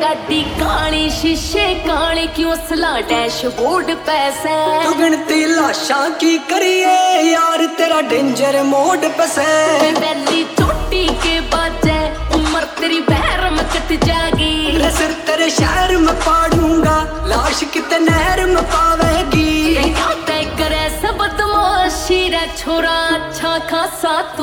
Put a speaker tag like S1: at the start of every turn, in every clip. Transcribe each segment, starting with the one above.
S1: गाड़ी काली शीशे काले क्यों सला डैशबोर्ड पैसे
S2: तू गिनती लाशां की करिए यार तेरा डेंजर मोड पैसे
S1: वैली चोटी के बाजे उम्र तेरी बहर में कट जाएगी
S2: सिर तेरे शहर में पाड़ूंगा लाश कितने नहर में पावेगी
S1: क्या तय करे सब बदमाशी रे छोरा अच्छा खासा तू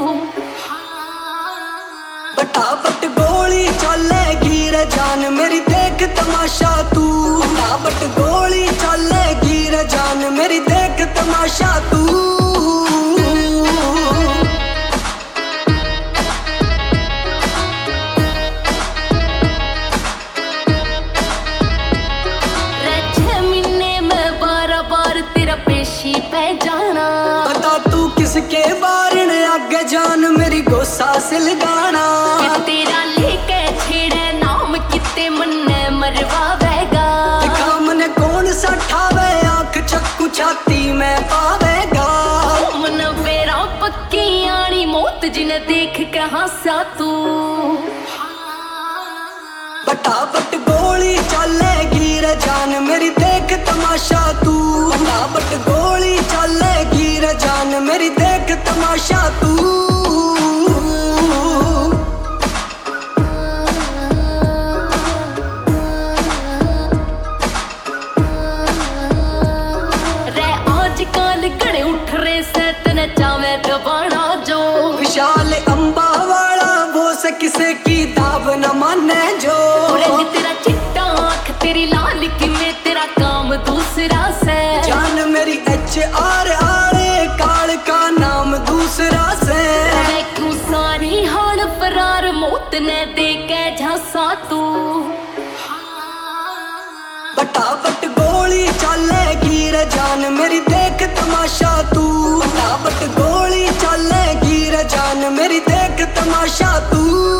S2: बटाबट गोली चलेगी रे जान मेरी देख तमाशा तू बटाबट गोली चलेगी रे जान मेरी देख तमाशा तू किसके बारण आगे जान मेरी गोसा सिल गाना
S1: तेरा लेके छेड़े नाम किते मन्ने मरवावेगा
S2: काम ने कौन सा ठावे आंख चक्कू छाती में पावेगा
S1: मन बेरा पक्की आनी मौत जिन्हें देख के हंसा तू
S2: बटाबट गोली चलेगी रे जान मेरी देख तमाशा तू बटाबट गोली चलेगी रे जान मेरी देख तमाशा तू
S1: रे आजकल घड़े उठ रहे से तने चावे दबाना जो
S2: विशाल अंबा वाला वो से किसे की दाव न माने जो
S1: तेरा चिट्टा आँख तेरी लाल की में तेरा काम दूसरा से
S2: जान मेरी HR आड़े काल का नाम दूसरा से
S1: क्यों सारी हाल फरार मौत ने दे के झांसा तू
S2: बटाबट गोली चलेगी रे जान मेरी देख तमाशा तू बटाबट गोली चलेगी रे जान मेरी देख तमाशा तू